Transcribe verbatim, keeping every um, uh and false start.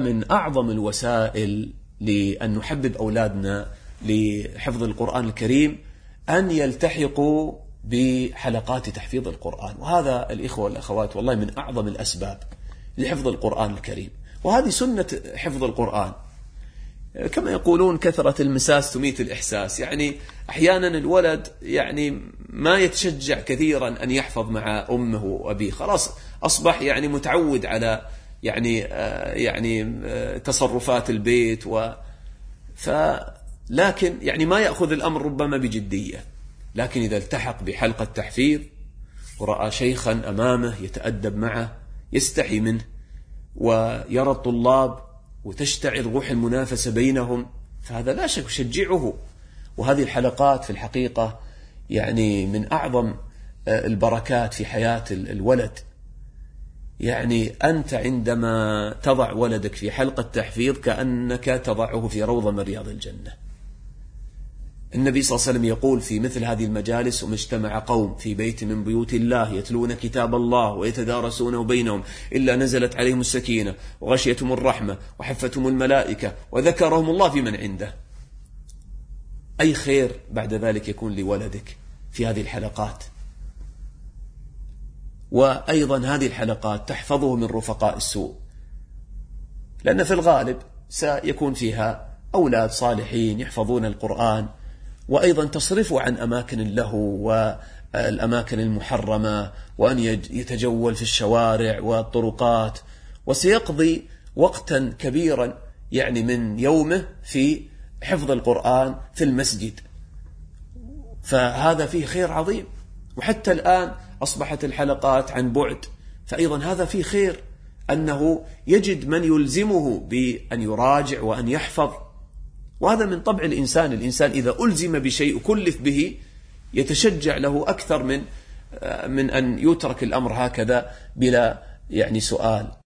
من أعظم الوسائل لأن نحبب أولادنا لحفظ القرآن الكريم أن يلتحقوا بحلقات تحفيظ القرآن، وهذا الإخوة والأخوات والله من أعظم الأسباب لحفظ القرآن الكريم. وهذه سنة حفظ القرآن، كما يقولون كثرة المساس تميت الإحساس. يعني أحيانا الولد يعني ما يتشجع كثيرا أن يحفظ مع أمه وأبيه، خلاص أصبح يعني متعود على يعني يعني تصرفات البيت و ف لكن يعني ما يأخذ الأمر ربما بجدية. لكن إذا التحق بحلقة تحفيظ ورأى شيخا أمامه يتأدب معه، يستحي منه، ويرى الطلاب وتشتعل روح المنافسة بينهم، فهذا لا شك يشجعه. وهذه الحلقات في الحقيقة يعني من أعظم البركات في حياة الولد. يعني أنت عندما تضع ولدك في حلقة تحفيظ كأنك تضعه في روضة من رياض الجنة. النبي صلى الله عليه وسلم يقول في مثل هذه المجالس: وما اجتمع قوم في بيت من بيوت الله يتلون كتاب الله ويتدارسونه بينهم إلا نزلت عليهم السكينة وغشيتهم الرحمة وحفتهم الملائكة وذكرهم الله في من عنده. أي خير بعد ذلك يكون لولدك في هذه الحلقات. وأيضا هذه الحلقات تحفظه من رفقاء السوء، لأن في الغالب سيكون فيها أولاد صالحين يحفظون القرآن، وأيضا تصرفه عن أماكن اللهو والأماكن المحرمة، وأن يتجول في الشوارع والطرقات، وسيقضي وقتا كبيرا يعني من يومه في حفظ القرآن في المسجد، فهذا فيه خير عظيم. وحتى الآن أصبحت الحلقات عن بعد، فأيضا هذا فيه خير، أنه يجد من يلزمه بأن يراجع وأن يحفظ. وهذا من طبع الإنسان. الإنسان إذا ألزم بشيء وكلف به يتشجع له أكثر من من أن يترك الأمر هكذا بلا يعني سؤال.